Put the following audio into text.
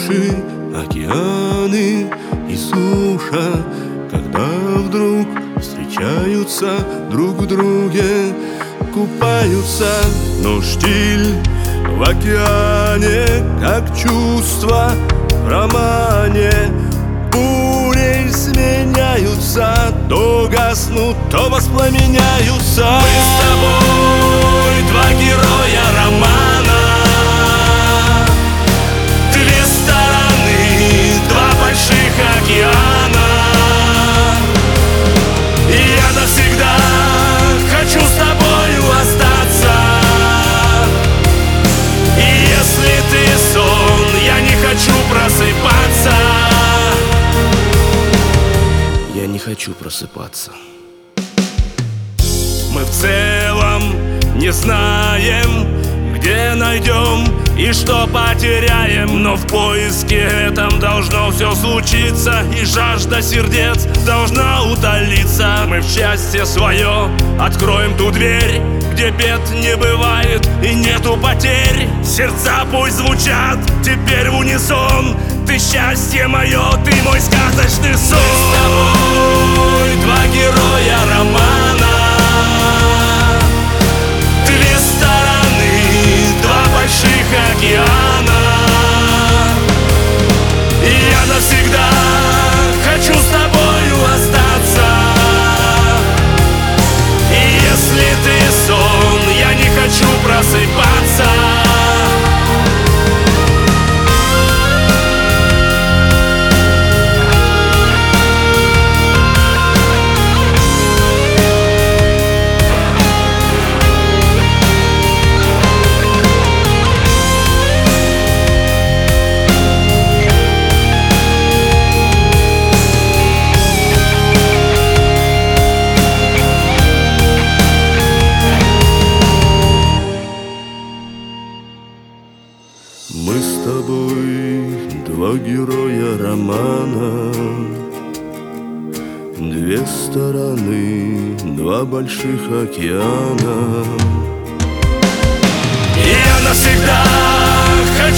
наши океаны и суша, когда вдруг встречаются друг в друге, купаются, но штиль в океане, как чувства в романе, бурей сменяются, то гаснут, то воспламеняются. Мы с тобой два героя романа, две стороны, два больших океана. Я навсегда хочу с тобою остаться. И если ты сон, я не хочу просыпаться. Я не хочу просыпаться. Мы в целом не знаем, где найдем и что потеряем, но в поиске этом должно все случиться, и жажда сердец должна утолиться. Мы в счастье свое откроем ту дверь, где бед не бывает и нету потерь. Сердца пусть звучат теперь в унисон: ты счастье мое, ты мой сказочный сон. Мы с тобой два героя романа, две стороны, два больших океана. Я навсегда хочу с тобою остаться. И если ты сон, я не хочу просыпаться. Мы с тобой два героя романа, две стороны, два больших океана. Я навсегда